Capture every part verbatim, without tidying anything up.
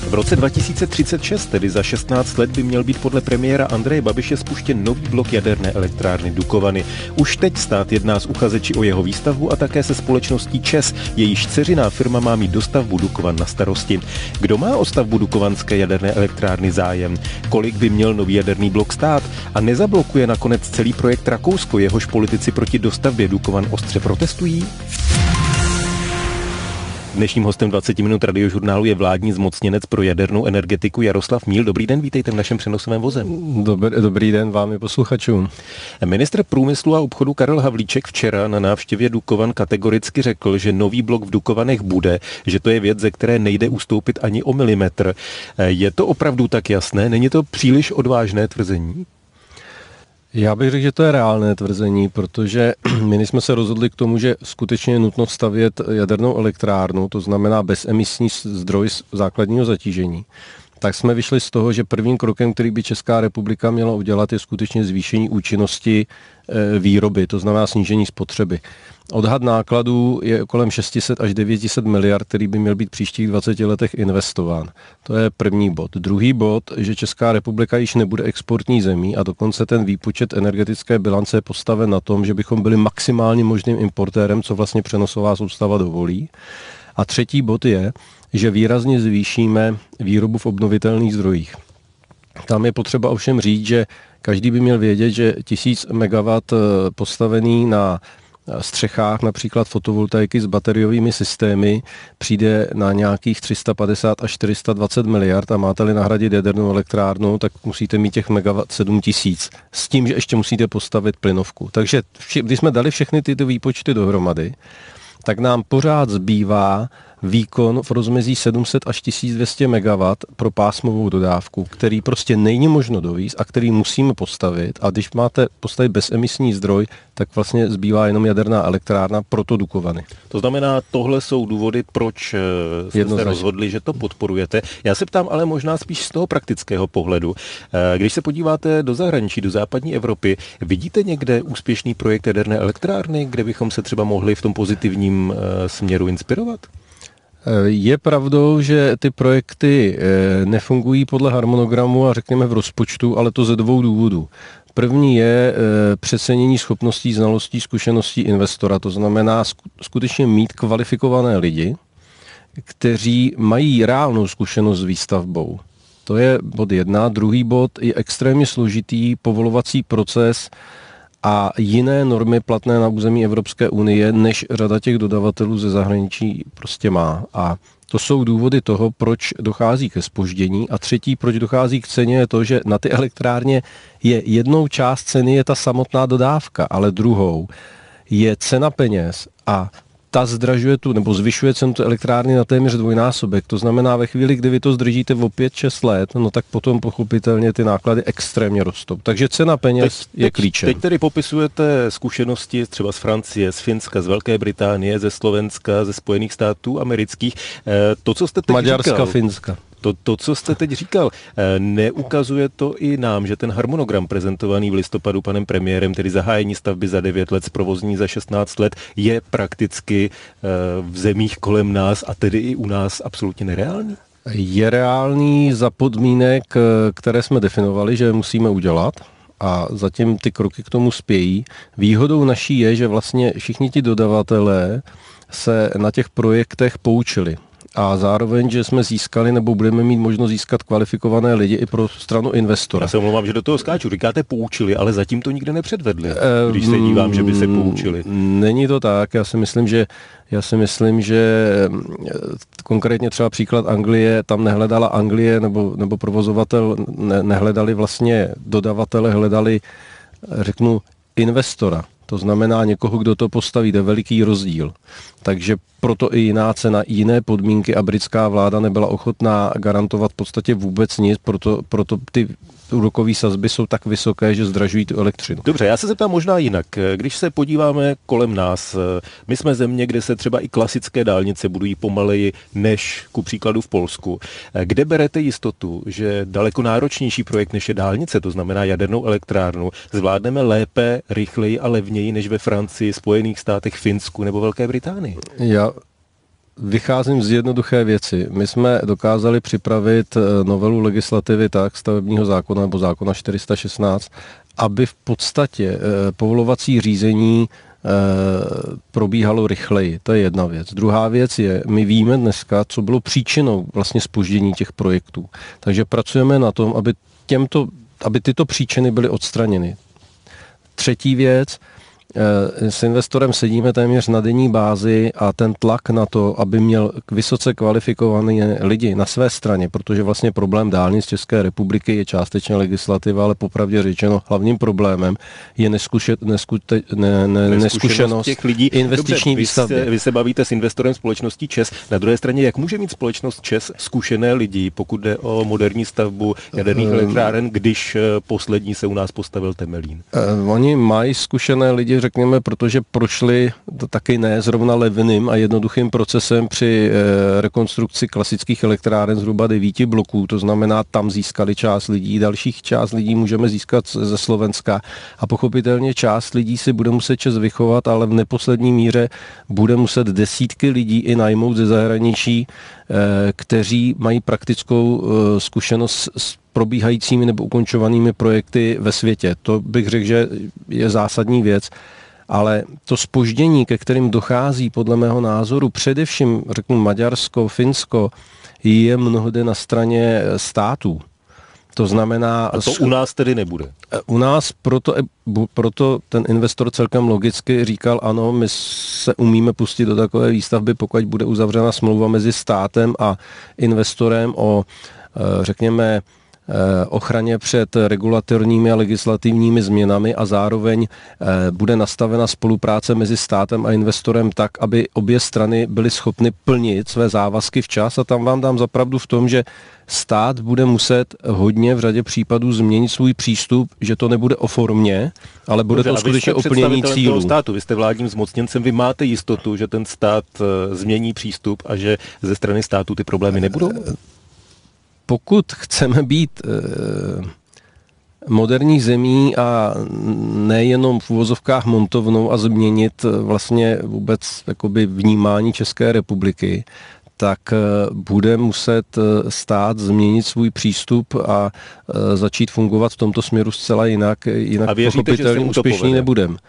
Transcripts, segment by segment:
V roce dva tisíce třicet šest, tedy za šestnáct let, by měl být podle premiéra Andreje Babiše spuštěn nový blok jaderné elektrárny Dukovany. Už teď stát jedná s uchazeči o jeho výstavbu a také se společností ČEZ. Jejíž dceřiná firma má mít dostavbu Dukovan na starosti. Kdo má o stavbu dukovanské jaderné elektrárny zájem? Kolik by měl nový jaderný blok stát? A nezablokuje nakonec celý projekt Rakousko, jehož politici proti dostavbě Dukovan ostře protestují? Dnešním hostem dvacet minut radiožurnálu je vládní zmocněnec pro jadernou energetiku Jaroslav Míl. Dobrý den, vítejte v našem přenosovém voze. Dobrý, dobrý den vám i posluchačům. Ministr průmyslu a obchodu Karel Havlíček včera na návštěvě Dukovan kategoricky řekl, že nový blok v Dukovanech bude, že to je věc, ze které nejde ustoupit ani o milimetr. Je to opravdu tak jasné? Není to příliš odvážné tvrzení? Já bych řekl, že to je reálné tvrzení, protože my jsme se rozhodli k tomu, že skutečně je nutno stavět jadernou elektrárnu, to znamená bezemisní zdroj základního zatížení. Tak jsme vyšli z toho, že prvním krokem, který by Česká republika měla udělat, je skutečně zvýšení účinnosti výroby, to znamená snížení spotřeby. Odhad nákladů je kolem šest set až devět set miliard, který by měl být v příštích dvaceti letech investován. To je první bod. Druhý bod, že Česká republika již nebude exportní zemí a dokonce ten výpočet energetické bilance je postaven na tom, že bychom byli maximálně možným importérem, co vlastně přenosová soustava dovolí. A třetí bod je, že výrazně zvýšíme výrobu v obnovitelných zdrojích. Tam je potřeba ovšem říct, že každý by měl vědět, že tisíc megawatt postavený na střechách, například fotovoltaiky s bateriovými systémy, přijde na nějakých tři sta padesát až čtyři sta dvacet miliard a máte-li nahradit jadernou elektrárnu, tak musíte mít těch megawatt sedm tisíc. S tím, že ještě musíte postavit plynovku. Takže vši, když jsme dali všechny tyto výpočty dohromady, tak nám pořád zbývá výkon v rozmezí sedm set až tisíc dvě stě megawatt pro pásmovou dodávku, který prostě není možno dovízt a který musíme postavit. A když máte postavit bezemisní zdroj, tak vlastně zbývá jenom jaderná elektrárna, proto Dukovany. To znamená, tohle jsou důvody, proč jste se rozhodli, že to podporujete. Já se ptám ale možná spíš z toho praktického pohledu. Když se podíváte do zahraničí, do západní Evropy, vidíte někde úspěšný projekt jaderné elektrárny, kde bychom se třeba mohli v tom pozitivním směru inspirovat? Je pravdou, že ty projekty nefungují podle harmonogramu a řekněme v rozpočtu, ale to ze dvou důvodů. První je přecenění schopností, znalostí, zkušeností investora. To znamená skutečně mít kvalifikované lidi, kteří mají reálnou zkušenost s výstavbou. To je bod jedna. Druhý bod je extrémně složitý povolovací proces a jiné normy platné na území Evropské unie, než řada těch dodavatelů ze zahraničí prostě má. A to jsou důvody toho, proč dochází ke zpoždění. A třetí, proč dochází k ceně, je to, že na ty elektrárně je jednou část ceny je ta samotná dodávka, ale druhou je cena peněz a ta zdražuje tu, nebo zvyšuje cenu tu elektrárny na téměř dvojnásobek. To znamená, ve chvíli, kdy vy to zdržíte o pět šest let, no tak potom pochopitelně ty náklady extrémně rostou. Takže cena peněz teď, je klíčem. Teď tedy popisujete zkušenosti třeba z Francie, z Finska, z Velké Británie, ze Slovenska, ze Spojených států amerických. To, co jste teď Maďarska, říkal, Finska. To, to, co jste teď říkal, neukazuje to i nám, že ten harmonogram prezentovaný v listopadu panem premiérem, tedy zahájení stavby za devět let, zprovozní za šestnáct let, je prakticky v zemích kolem nás a tedy i u nás absolutně nereálný? Je reálný za podmínek, které jsme definovali, že musíme udělat. A zatím ty kroky k tomu spějí. Výhodou naší je, že vlastně všichni ti dodavatelé se na těch projektech poučili. A zároveň, že jsme získali nebo budeme mít možnost získat kvalifikované lidi i pro stranu investora. Já se omlouvám, že do toho skáču. Říkáte poučili, ale zatím to nikde nepředvedli, když se dívám, že by se poučili. Není to tak. Já si myslím, že já si myslím, že konkrétně třeba příklad Anglie, tam nehledala Anglie nebo, nebo provozovatel, ne, nehledali vlastně dodavatele, hledali, řeknu, investora. To znamená někoho, kdo to postaví, to je veliký rozdíl. Takže proto i jiná cena, jiné podmínky a britská vláda nebyla ochotná garantovat v podstatě vůbec nic, proto, proto ty úrokové sazby jsou tak vysoké, že zdražují tu elektřinu. Dobře, já se zeptám možná jinak. Když se podíváme kolem nás, my jsme země, kde se třeba i klasické dálnice budují pomaleji než ku příkladu v Polsku. Kde berete jistotu, že daleko náročnější projekt než je dálnice, to znamená jadernou elektrárnu, zvládneme lépe, rychleji a levněji než ve Francii, Spojených státech, Finsku nebo Velké Británii? Já vycházím z jednoduché věci. My jsme dokázali připravit novelu legislativy tak, stavebního zákona nebo zákona čtyři sta šestnáct, aby v podstatě povolovací řízení probíhalo rychleji. To je jedna věc. Druhá věc je, my víme dneska, co bylo příčinou vlastně zpoždění těch projektů. Takže pracujeme na tom, aby, těmto, aby tyto příčiny byly odstraněny. Třetí věc, s investorem sedíme téměř na denní bázi a ten tlak na to, aby měl vysoce kvalifikované lidi na své straně, protože vlastně problém dálnic České republiky je částečně legislativa, ale popravdě řečeno hlavním problémem je neskuše, neskute, ne, ne, neskušenost těch lidí. Investiční Dobře, výstavby. Vy se, vy se bavíte s investorem společnosti ČEZ. Na druhé straně, jak může mít společnost ČEZ zkušené lidi, pokud jde o moderní stavbu jaderných elektráren, když poslední se u nás postavil Temelín? Uh, oni mají zkušené lidi, řekněme, protože prošli to taky ne zrovna levným a jednoduchým procesem při e, rekonstrukci klasických elektráren zhruba devíti bloků, to znamená, tam získali část lidí, dalších část lidí můžeme získat ze Slovenska a pochopitelně část lidí si bude muset ČEZ vychovat, ale v neposlední míře bude muset desítky lidí i najmout ze zahraničí, e, kteří mají praktickou e, zkušenost s probíhajícími nebo ukončovanými projekty ve světě. To bych řekl, že je zásadní věc, ale to zpoždění, ke kterým dochází podle mého názoru, především řeknu Maďarsko, Finsko, je mnohdy na straně států. To znamená... A to u nás tedy nebude? U nás proto, proto ten investor celkem logicky říkal, ano, my se umíme pustit do takové výstavby, pokud bude uzavřena smlouva mezi státem a investorem o, řekněme, ochraně před regulatorními a legislativními změnami a zároveň bude nastavena spolupráce mezi státem a investorem tak, aby obě strany byly schopny plnit své závazky včas a tam vám dám za pravdu v tom, že stát bude muset hodně v řadě případů změnit svůj přístup, že to nebude o formě, ale bude Dobře, to skutečně o plnění cílů. Státu. Vy jste vládním zmocněncem, vy máte jistotu, že ten stát změní přístup a že ze strany státu ty problémy nebudou? Pokud chceme být e, moderní zemí a nejenom v uvozovkách montovnou a změnit vlastně vůbec jakoby vnímání České republiky, tak e, bude muset stát změnit svůj přístup a e, začít fungovat v tomto směru zcela jinak, jinak pochopitelně úspěšný nebudeme.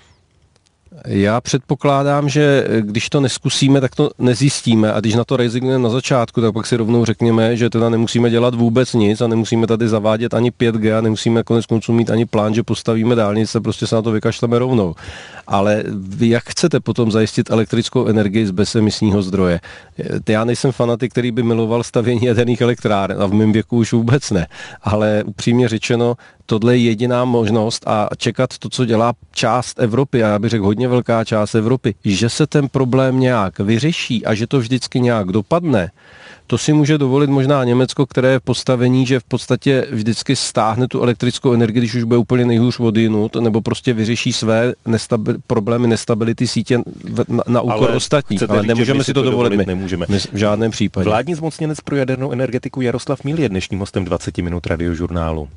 Já předpokládám, že když to neskusíme, tak to nezjistíme a když na to rezignujeme na začátku, tak pak si rovnou řekněme, že teda nemusíme dělat vůbec nic a nemusíme tady zavádět ani pět G a nemusíme konec konců mít ani plán, že postavíme dálnice, prostě se na to vykašleme rovnou. Ale vy jak chcete potom zajistit elektrickou energii z bezemisního zdroje? Já nejsem fanatik, který by miloval stavění jaderných elektráren a v mém věku už vůbec ne, ale upřímně řečeno, tohle je jediná možnost a čekat to, co dělá část Evropy, a já bych řekl hodně velká část Evropy, že se ten problém nějak vyřeší a že to vždycky nějak dopadne, to si může dovolit možná Německo, které je v postavení, že v podstatě vždycky stáhne tu elektrickou energii, když už bude úplně nejhůř odjinut, nebo prostě vyřeší své nestabil, problémy nestability sítě na, na úkor ostatních. Ale říct, nemůžeme si to dovolit, dovolit my. Nemůžeme. My v žádném případě. Vládní zmocněnec pro jadernou energetiku Jaroslav Míl je dnešním hostem dvacet minut Radiožurnálu.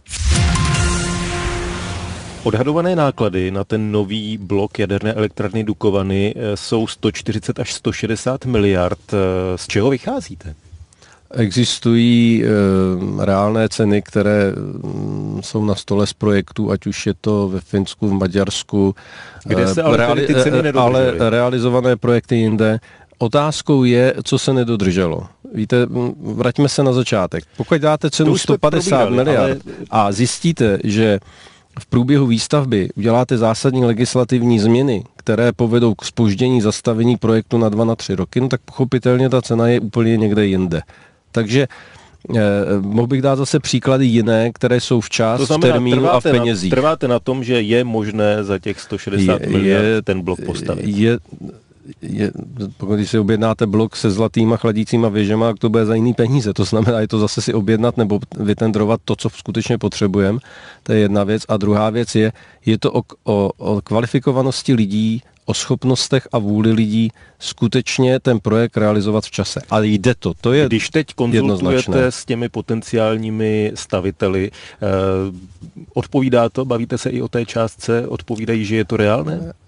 Odhadované náklady na ten nový blok jaderné elektrárny Dukovany jsou sto čtyřicet až sto šedesát miliard. Z čeho vycházíte? Existují e, reálné ceny, které e, jsou na stole z projektů, ať už je to ve Finsku, v Maďarsku, kde se ale, reali- ty ceny nedodržely. Ale realizované projekty jinde. Otázkou je, co se nedodrželo. Víte, vraťme se na začátek. Pokud dáte cenu sto padesát miliard ale... a zjistíte, že v průběhu výstavby uděláte zásadní legislativní změny, které povedou k zpoždění zastavení projektu na dva na tři roky, no tak pochopitelně ta cena je úplně někde jinde. Takže eh, mohl bych dát zase příklady jiné, které jsou včas, v termínu a v penězích. Na, trváte na tom, že je možné za těch sto šedesát je, miliard je, ten blok postavit? Je, je, pokud si objednáte blok se zlatýma chladícíma věžema, tak to bude za jiný peníze. To znamená, je to zase si objednat nebo vytendrovat to, co skutečně potřebujeme. To je jedna věc. A druhá věc je, je to o, o, o kvalifikovanosti lidí, o schopnostech a vůli lidí skutečně ten projekt realizovat v čase. Ale jde to, to je Když teď konzultujete s těmi potenciálními staviteli, eh, odpovídá to, bavíte se i o té částce, odpovídají, že je to reálné?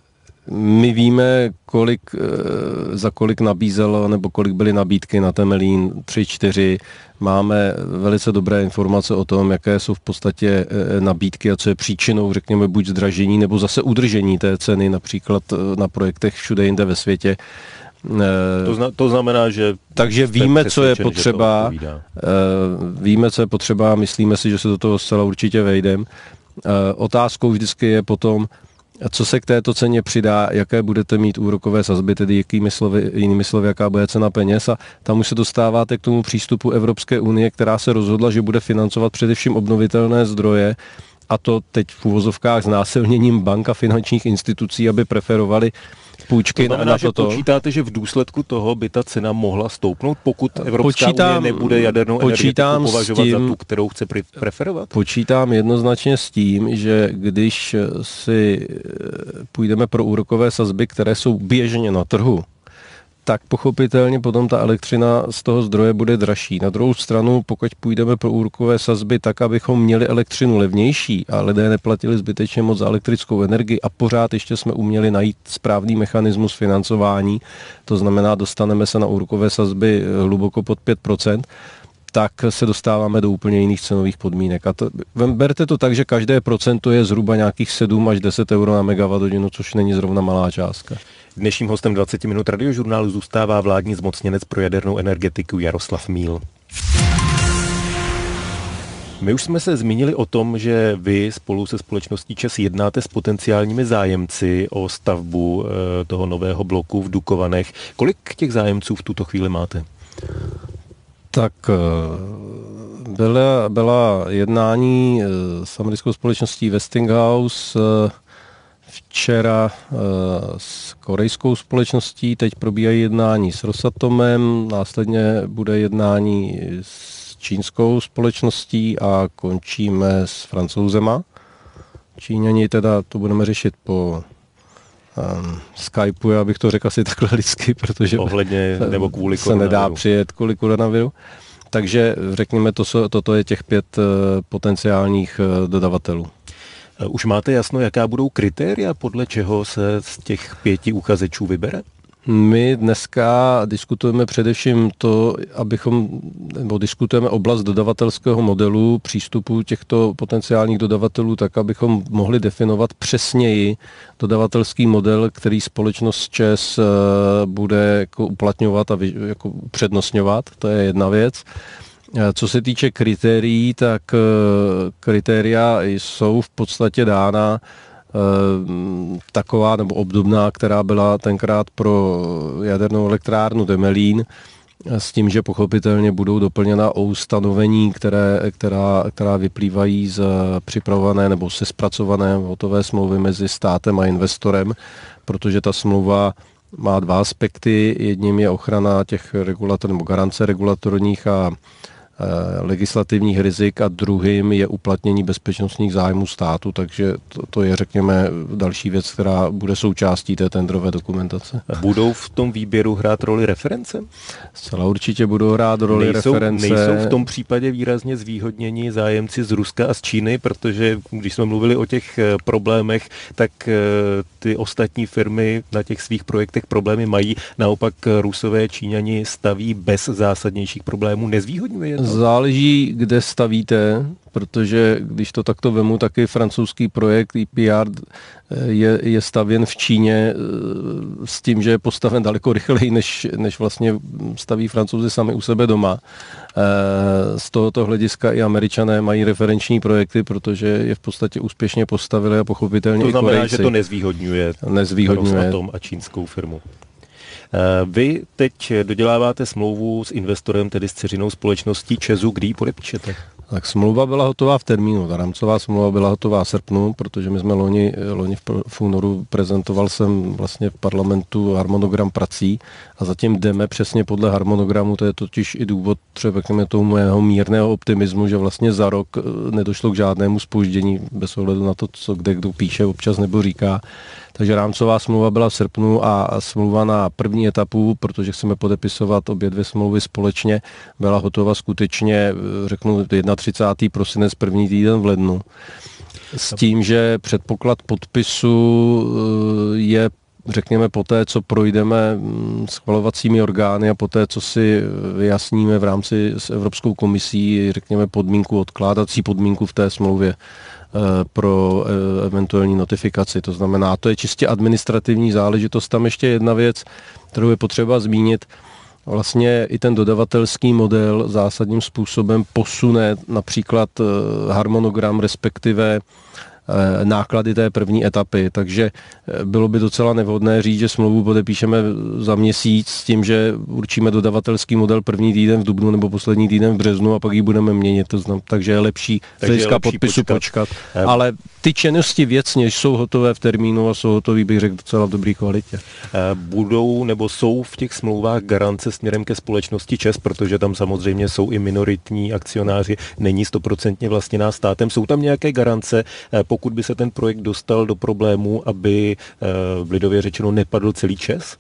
my víme, kolik, za kolik nabízelo, nebo kolik byly nabídky na Temelín, tři, čtyři. Máme velice dobré informace o tom, jaké jsou v podstatě nabídky a co je příčinou, řekněme, buď zdražení, nebo zase udržení té ceny, například na projektech všude jinde ve světě. To, zna, to znamená, že... Takže víme, co je potřeba, víme, co je potřeba, myslíme si, že se do toho zcela určitě vejdeme. Otázkou vždycky je potom, co se k této ceně přidá, jaké budete mít úrokové sazby, tedy jakými slovy, jinými slovy, jaká bude cena peněz, a tam už se dostáváte k tomu přístupu Evropské unie, která se rozhodla, že bude financovat především obnovitelné zdroje, a to teď v uvozovkách s násilněním bank a finančních institucí, aby preferovali půjčky. To znamená, na že toto. Počítáte, že v důsledku toho by ta cena mohla stoupnout, pokud Evropská počítám, unie nebude jadernou energetiku považovat tím, za tu, kterou chce preferovat? Počítám jednoznačně s tím, že když si půjdeme pro úrokové sazby, které jsou běžně na trhu, tak pochopitelně potom ta elektřina z toho zdroje bude dražší. Na druhou stranu, pokud půjdeme pro úrokové sazby tak, abychom měli elektřinu levnější a lidé neplatili zbytečně moc za elektrickou energii a pořád ještě jsme uměli najít správný mechanismus financování, to znamená, dostaneme se na úrokové sazby hluboko pod pět procent, tak se dostáváme do úplně jiných cenových podmínek. A to, berte to tak, že každé procento je zhruba nějakých sedm až deset euro na megawatthodinu, což není zrovna malá částka. Dnešním hostem dvacet minut radiožurnálu zůstává vládní zmocněnec pro jadernou energetiku Jaroslav Míl. My už jsme se zmínili o tom, že vy spolu se společností ČEZ jednáte s potenciálními zájemci o stavbu toho nového bloku v Dukovanech. Kolik těch zájemců v tuto chvíli máte? Tak byla, byla jednání s americkou společností Westinghouse, včera s korejskou společností, teď probíhají jednání s Rosatomem, následně bude jednání s čínskou společností a končíme s Francouzema. Číňani teda to budeme řešit po um, Skypeu, já bych to řekl asi takhle lidsky, protože ohledně, nebo kvůli se nedá přijet kvůli koronaviru. Takže řekněme, to, toto je těch pět uh, potenciálních uh, dodavatelů. Už máte jasno, jaká budou kritéria, podle čeho se z těch pěti uchazečů vybere? My dneska diskutujeme především to, abychom, nebo diskutujeme oblast dodavatelského modelu, přístupu těchto potenciálních dodavatelů, tak, abychom mohli definovat přesněji dodavatelský model, který společnost ČEZ bude jako uplatňovat a jako upřednostňovat. To je jedna věc. Co se týče kritérií, tak kritéria jsou v podstatě dána taková nebo obdobná, která byla tenkrát pro jadernou elektrárnu Temelín, s tím, že pochopitelně budou doplněna o ustanovení, které, která, která vyplývají z připravované nebo se zpracované hotové smlouvy mezi státem a investorem, protože ta smlouva má dva aspekty. Jedním je ochrana těch regulatorů nebo garance regulatorních a legislativních rizik a druhým je uplatnění bezpečnostních zájmů státu, takže to, to je, řekněme, další věc, která bude součástí té tendrové dokumentace. A budou v tom výběru hrát roli reference? Zcela určitě budou hrát roli nejsou, reference. Nejsou v tom případě výrazně zvýhodnění zájemci z Ruska a z Číny, protože když jsme mluvili o těch problémech, tak ty ostatní firmy na těch svých projektech problémy mají, naopak Rusové, Číňani staví bez zásadnějších problémů. Nezvýhodňuje je to? Záleží, kde stavíte, protože když to takto vemu, taky francouzský projekt E P R je, je stavěn v Číně s tím, že je postaven daleko rychleji, než, než vlastně staví Francouzi sami u sebe doma. Z tohoto hlediska i Američané mají referenční projekty, protože je v podstatě úspěšně postavili a pochopitelně i Korejci. To znamená, že to nezvýhodňuje, nezvýhodňuje. Rosatom a čínskou firmu. Vy teď doděláváte smlouvu s investorem, tedy s dceřinou společností ČEZu, kdy ji podepíšete? Tak smlouva byla hotová v termínu. Ta rámcová smlouva byla hotová v srpnu, protože my jsme loni, loni v únoru prezentoval jsem vlastně v parlamentu harmonogram prací a zatím jdeme přesně podle harmonogramu. To je totiž i důvod třeba k tomu mého mírného optimismu, že vlastně za rok nedošlo k žádnému zpoždění bez ohledu na to, co kde kdo píše občas nebo říká. Takže rámcová smlouva byla v srpnu a smlouva na první etapu, protože chceme podepisovat obě dvě smlouvy společně, byla hotova skutečně, řeknu, třicátého prvního prosince, první týden v lednu. S tím, že předpoklad podpisu je řekněme poté, co projdeme schvalovacími orgány a poté, co si vyjasníme v rámci s Evropskou komisí, řekněme podmínku, odkládací podmínku v té smlouvě pro eventuální notifikaci. To znamená, to je čistě administrativní záležitost. Tam ještě jedna věc, kterou je potřeba zmínit. Vlastně i ten dodavatelský model zásadním způsobem posune například harmonogram, respektive náklady té první etapy, takže bylo by docela nevhodné říct, že smlouvu podepíšeme za měsíc s tím, že určíme dodavatelský model první týden v dubnu nebo poslední týden v březnu a pak ji budeme měnit. To znam, takže je lepší z hlediska podpisu počkat. počkat. Ale ty činnosti věcně jsou hotové v termínu a jsou hotové, bych řekl, docela v dobré kvalitě. Budou nebo jsou v těch smlouvách garance směrem ke společnosti ČEZ, protože tam samozřejmě jsou i minoritní akcionáři, není stoprocentně vlastněná státem. Jsou tam nějaké garance, pokud by se ten projekt dostal do problémů, aby v lidově řečeno nepadl celý ČEZ?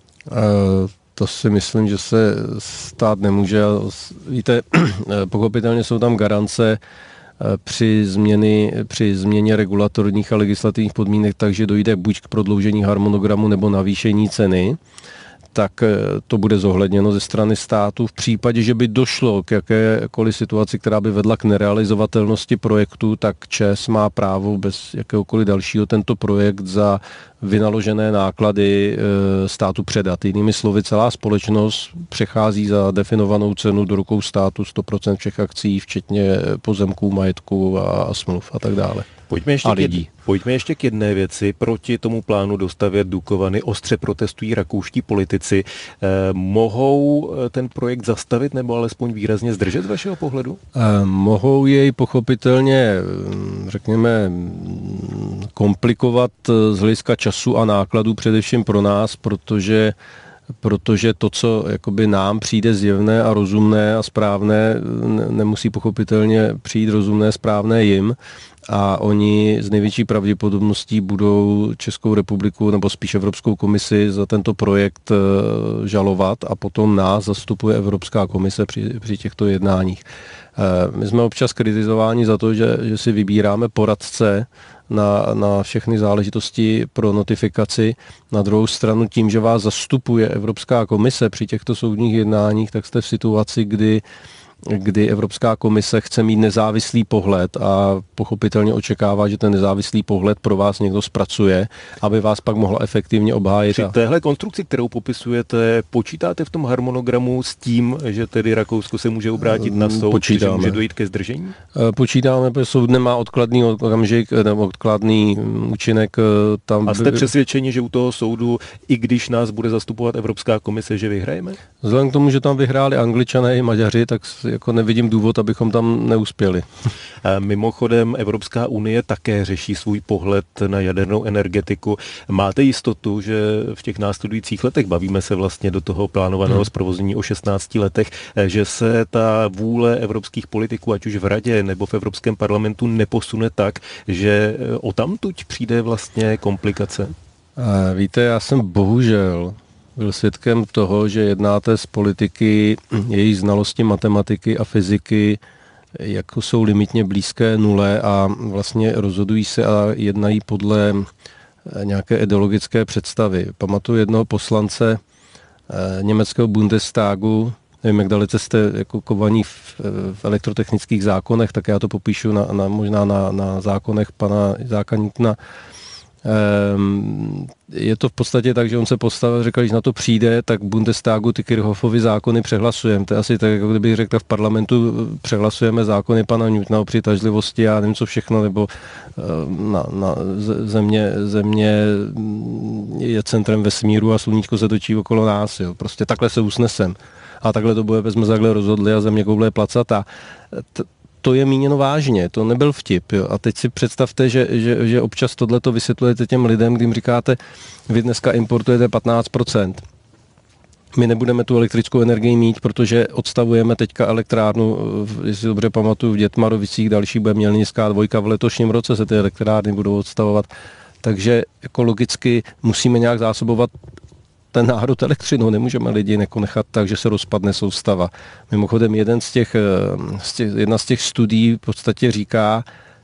To si myslím, že se stát nemůže. Víte, pochopitelně jsou tam garance při, změny, při změně regulatorních a legislativních podmínek, takže dojde buď k prodloužení harmonogramu nebo navýšení ceny, tak to bude zohledněno ze strany státu. V případě, že by došlo k jakékoliv situaci, která by vedla k nerealizovatelnosti projektu, tak ČEZ má právo bez jakéhokoliv dalšího tento projekt za vynaložené náklady státu předat. Jinými slovy, celá společnost přechází za definovanou cenu do rukou státu sto procent všech akcí, včetně pozemků, majetku a smluv a tak dále. Pojďme ještě, k jedné, pojďme ještě k jedné věci. Proti tomu plánu dostavět Dukovany ostře protestují rakouští politici. Eh, mohou ten projekt zastavit nebo alespoň výrazně zdržet z vašeho pohledu? Eh, mohou jej pochopitelně, řekněme, komplikovat z hlediska času a nákladů především pro nás, protože protože to, co jakoby nám přijde zjevné a rozumné a správné, nemusí pochopitelně přijít rozumné, správné jim. A oni z největší pravděpodobností budou Českou republiku nebo spíš Evropskou komisi za tento projekt žalovat a potom nás zastupuje Evropská komise při, při těchto jednáních. My jsme občas kritizováni za to, že, že si vybíráme poradce na, na všechny záležitosti pro notifikaci. Na druhou stranu tím, že vás zastupuje Evropská komise při těchto soudních jednáních, tak jste v situaci, kdy kdy Evropská komise chce mít nezávislý pohled a pochopitelně očekává, že ten nezávislý pohled pro vás někdo zpracuje, aby vás pak mohla efektivně obhájit. Při téhle konstrukci, kterou popisujete, počítáte v tom harmonogramu s tím, že tedy Rakousko se může obrátit na soud, že může dojít ke zdržení? Počítáme, protože soud nemá odkladný okamžik nebo odkladný účinek. Tam a jste přesvědčeni, že u toho soudu, i když nás bude zastupovat Evropská komise, že vyhrajeme? Vzhledem k tomu, že tam vyhráli Angličané i Maďaři, tak jako nevidím důvod, abychom tam neuspěli. Mimochodem Evropská unie také řeší svůj pohled na jadernou energetiku. Máte jistotu, že v těch následujících letech, bavíme se vlastně do toho plánovaného zprovoznění o šestnácti letech, že se ta vůle evropských politiků, ať už v radě nebo v Evropském parlamentu, neposune tak, že odtamtud přijde vlastně komplikace? Víte, já jsem bohužel byl svědkem toho, že jednáte s politiky, jejich znalosti matematiky a fyziky jako jsou limitně blízké nule a vlastně rozhodují se a jednají podle nějaké ideologické představy. Pamatuju jednoho poslance německého Bundestagu, nevím, jak dalece jste jako kovaní v, v elektrotechnických zákonech, tak já to popíšu na, na, možná na, na zákonech pana Zákaníkna. Je to v podstatě tak, že on se postavil, řekl, když na to přijde, tak Bundestagu ty Kirchhoffovy zákony přehlasujeme. To je asi tak, jako kdybych řekl, v parlamentu přehlasujeme zákony pana Newtona o přitažlivosti a nevím co všechno, nebo na, na země, země je centrem vesmíru a sluníčko se točí okolo nás. Jo. Prostě takhle se usnesem. A takhle to bude, jsme takhle rozhodli a země koule je placatá. To je míněno vážně, to nebyl vtip. Jo. A teď si představte, že, že, že občas tohleto vysvětlujete těm lidem, kdy jim říkáte, vy dneska importujete patnáct procent. My nebudeme tu elektrickou energii mít, protože odstavujeme teďka elektrárnu, jestli dobře pamatuju, v Dětmarovicích, další bude Mělnická dvojka, v letošním roce se ty elektrárny budou odstavovat. Takže jako logicky musíme nějak zásobovat ten národ elektřinou, nemůžeme lidi jako nechat tak, že se rozpadne soustava. Mimochodem jeden z těch, z těch, jedna z těch studií v podstatě říká,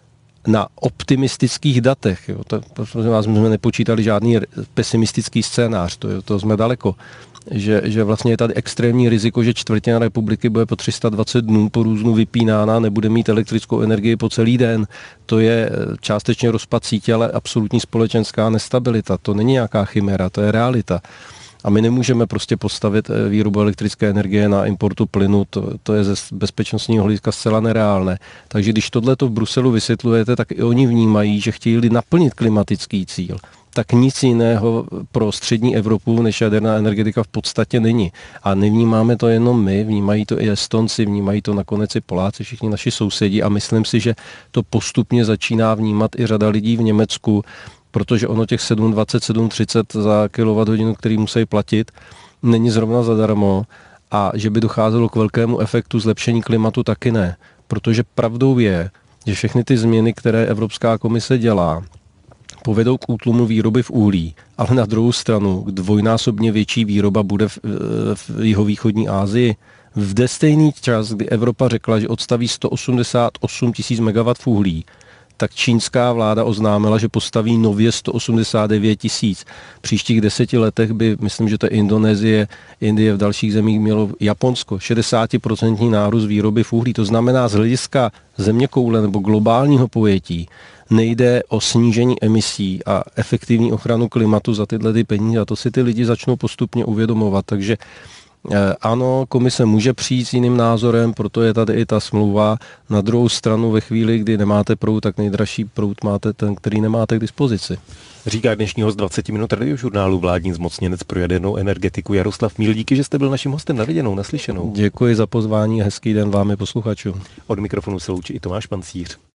na optimistických datech. Jo. To, prosím vás, my jsme nepočítali žádný pesimistický scénář, to, to jsme daleko. Že, že vlastně je tady extrémní riziko, že čtvrtina republiky bude po tři sta dvacet dnů po různu vypínána, nebude mít elektrickou energii po celý den. To je částečně rozpad sítě, ale absolutní společenská nestabilita. To není nějaká chimera, to je realita. A my nemůžeme prostě postavit výrobu elektrické energie na importu plynu, to, to je ze bezpečnostního hlediska zcela nereálné. Takže když tohleto v Bruselu vysvětlujete, tak i oni vnímají, že chtějí naplnit klimatický cíl. Tak nic jiného pro střední Evropu než jaderná energetika v podstatě není. A nevnímáme to jenom my, vnímají to i Estonci, vnímají to nakonec i Poláci, všichni naši sousedi a myslím si, že to postupně začíná vnímat i řada lidí v Německu, protože ono těch sedm dvacet, sedm třicet za kilowatthodinu, který musí platit, není zrovna zadarmo a že by docházelo k velkému efektu zlepšení klimatu, taky ne. Protože pravdou je, že všechny ty změny, které Evropská komise dělá, povedou k útlumu výroby v uhlí, ale na druhou stranu dvojnásobně větší výroba bude v, v jihovýchodní Asii. V stejný čas, kdy Evropa řekla, že odstaví sto osmdesát osm tisíc megawattů v uhlí, tak čínská vláda oznámila, že postaví nově sto osmdesát devět tisíc. V příštích deseti letech by, myslím, že to je Indonésie, Indie, v dalších zemích mělo Japonsko, šedesát procent nárůst výroby v uhlí. To znamená z hlediska zeměkoule nebo globálního pojetí nejde o snížení emisí a efektivní ochranu klimatu za tyhle ty peníze a to si ty lidi začnou postupně uvědomovat. Takže ano, komise může přijít s jiným názorem, proto je tady i ta smlouva. Na druhou stranu ve chvíli, kdy nemáte proud, tak nejdražší proud máte ten, který nemáte k dispozici. Říká dnešní host dvacet minut radiožurnálu vládní zmocněnec pro jadernou energetiku Jaroslav Míl. Díky, že jste byl naším hostem. Na viděnou, naslyšenou. Děkuji za pozvání a hezký den vám i posluchačům. Od mikrofonu se loučí i Tomáš Pancíř.